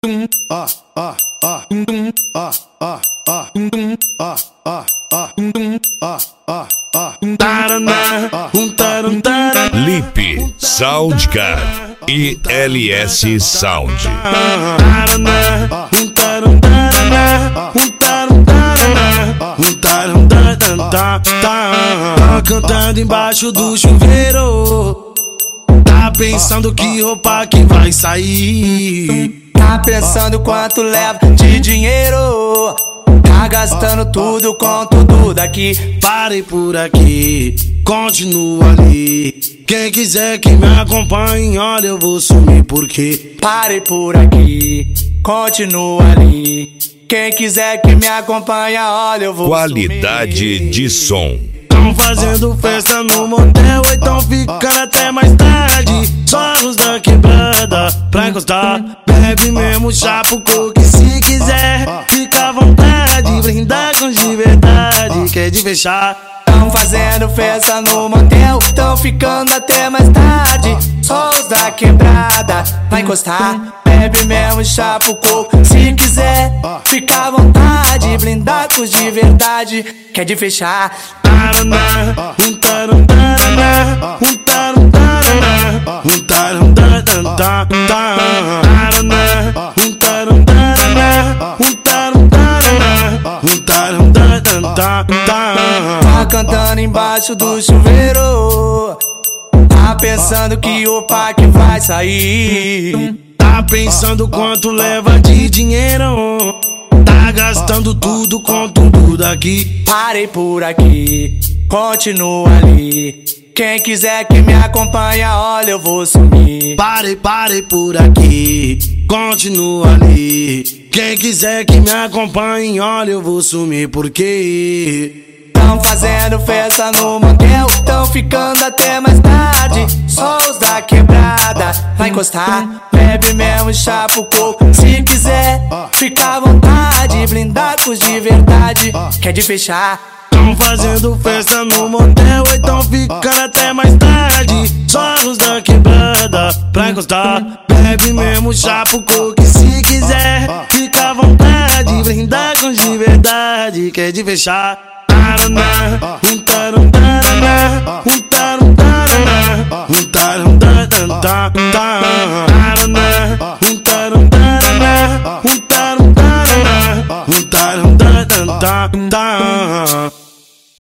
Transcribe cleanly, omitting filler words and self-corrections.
Lip Soundcard e LS Sound. Tá cantando embaixo do chuveiro, tá pensando que roupa que vai sair, tá pensando quanto leva de dinheiro, tá gastando tudo com tudo daqui. Parei por aqui, continua ali. Quem quiser que me acompanhe, olha, eu vou sumir porque parei por aqui, continua ali. Quem quiser que me acompanhe, olha, eu vou Qualidade sumir. de som. Tão fazendo festa no motel, ou então ficando até mais tarde. Só os da quebrada pra encostar. Bebe mesmo chá pro coque, se quiser fica à vontade, brindar com de verdade, quer de fechar. Tão fazendo festa no motel, tão ficando até mais tarde. Só os da quebrada pra encostar. Bebe mesmo chá pro coco, se quiser fica à vontade, blindar com de verdade, quer de fechar. Tá cantando embaixo do chuveiro, tá pensando que o que vai sair, tá pensando quanto leva de dinheiro, tá gastando tudo com tudo daqui. Parei por aqui, continua ali. Quem quiser que me acompanhe, olha, eu vou sumir. Parei por aqui, continua ali. Quem quiser que me acompanhe, olha, eu vou sumir porque tão fazendo festa no motel, tão ficando até mais tarde. Só os da quebrada vai encostar. Bebe mesmo chá pro coco, se quiser fica à vontade, blindar com de verdade, quer de fechar. Tão fazendo festa no motel, ou então ficando até mais tarde. Só os da quebrada pra encostar. Bebe mesmo chá pro coque, se quiser fica à vontade, brindar com de verdade, quer de fechar.